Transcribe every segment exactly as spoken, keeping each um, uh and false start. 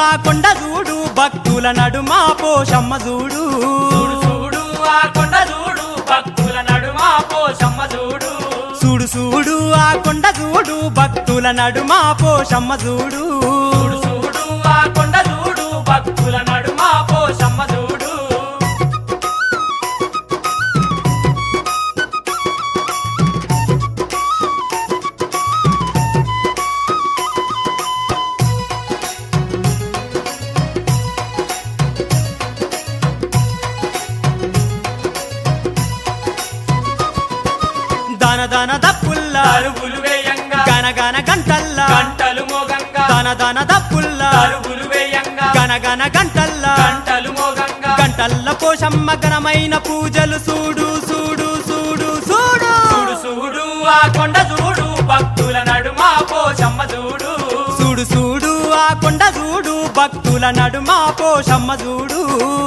ఆ కొండ చూడు భక్తుల నడుమ పోషమ్మ చూడు చూడు చూడు ఆ కొండ చూడు భక్తుల నడుమ పోషమ్మ చూడు చూడు చూడు ఆ కొండ చూడు భక్తుల నడుమ పోషమ్మ చూడు చూడు చూడు ఆ కొండ చూడు భక్తుల నడుమ పోషమ్మ చూడు దన దన దప్పుల్లా అరుగులు వేయంగా గన గన గంటల్లా గంటలు మోగంగా దన దన దప్పుల్లా అరుగులు వేయంగా గన గన గంటల్లా గంటలు మోగంగా గంటల్ల పోషమ్మ ఘనమైన పూజలు చూడు చూడు చూడు చూడు చూడు చూడు ఆ కొండ చూడు భక్తుల నడుమ పోషమ్మ చూడు చూడు చూడు ఆ కొండ చూడు భక్తుల నడుమ పోషమ్మ చూడు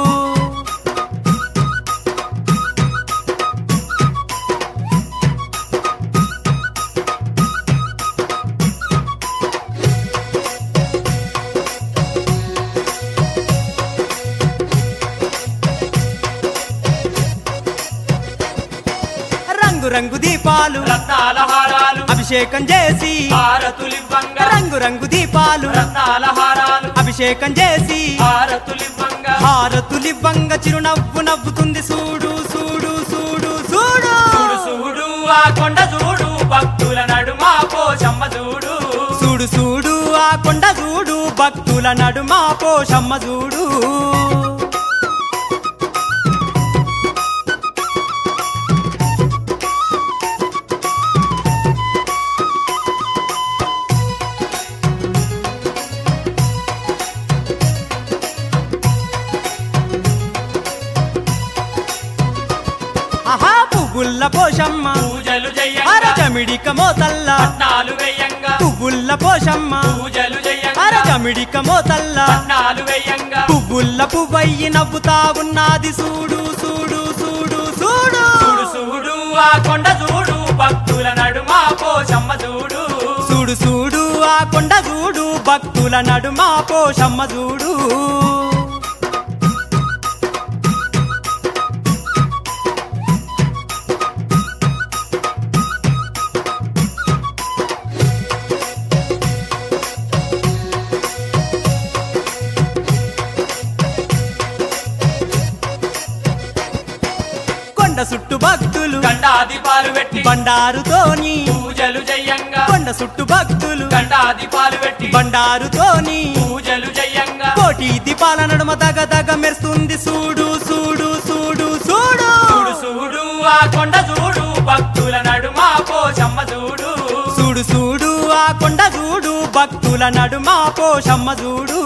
రంగు రంగు దీపాలు రత్నాల హారాలు అభిషేకం చేసి హారతులివ్వంగా రంగు రంగు దీపాలు రత్నాల హారాలు అభిషేకం చేసి హారతులివ్వంగా హారతులివ్వంగ చిరునవ్వు నవ్వుతుంది చూడు చూడు చూడు చూడు చూడు చూడు ఆ కొండ చూడు భక్తుల నడుమ పోషమ్మ చూడు చూడు చూడు ఆ కొండ చూడు భక్తుల నడుమ పోషమ్మ చూడు ఆహా పువ్వుల్ల పోషమ్మ పూజలు అర చెయ్యంగా జమిడిక మోతల్ల పట్నాలు వేయంగా పువ్వుల్ల పోషమ్మ పూజలు అర చెయ్యంగా జమిడిక మోతల్ల పట్నాలు వేయంగా పువ్వుల్ల పువ్వయ్యి నవ్వుతా ఉన్నది చూడు చూడు చూడు చూడు చూడు చూడు ఆ కొండ చూడు భక్తుల నడుమ పోషమ్మ చూడు చూడు చూడు ఆ కొండ చూడు భక్తుల నడుమ పోషమ్మ చూడు కొండ చుట్టు భక్తులు గండాదిపాలు పెట్టి బండారుతోని పూజలు చెయ్యంగా కొండ చుట్టు భక్తులు గండాదిపాలు పెట్టి బండారుతోని పూజలు చెయ్యంగా కోటి దీపాల నడుమ దగ దగ మెరుస్తుంది చూడు చూడు చూడు చూడు చూడు చూడు ఆ కొండ చూడు భక్తుల నడుమ పోషమ్మ చూడు చూడు చూడు ఆ కొండ చూడు భక్తుల నడుమ పోషమ్మ చూడు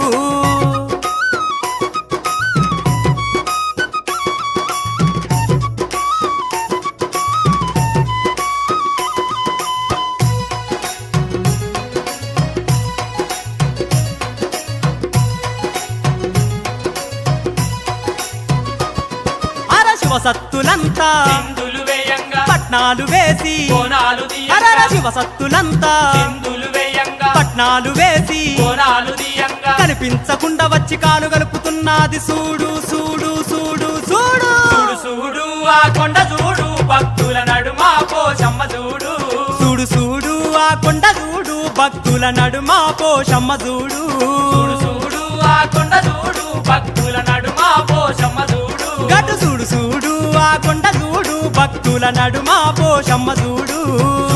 అర శివసత్తులంతా సింధులు వేయంగా పట్నాలు వేసి కోనాలు అరర తీయంగా శివసత్తులంతా సింధులు వేయంగా పట్నాలు వేసి కోనాలు తీయంగా కనిపించకుండా వచ్చి కాలు గలుపుతున్నది చూడు చూడు చూడు చూడు చూడు చూడు ఆ కొండ చూడు భక్తుల నడుమ పోషమ్మ చూడు చూడు చూడు ఆ కొండ చూడు భక్తుల నడుమ పోషమ్మ చూడు చూడు చూడు ఆ కొండ చూడు భక్తుల నడుమ పోషమ్మ చూడు గటు చూడు చూడు ఆ కొండ చూడు భక్తుల నడుమ పోషమ్మ చూడు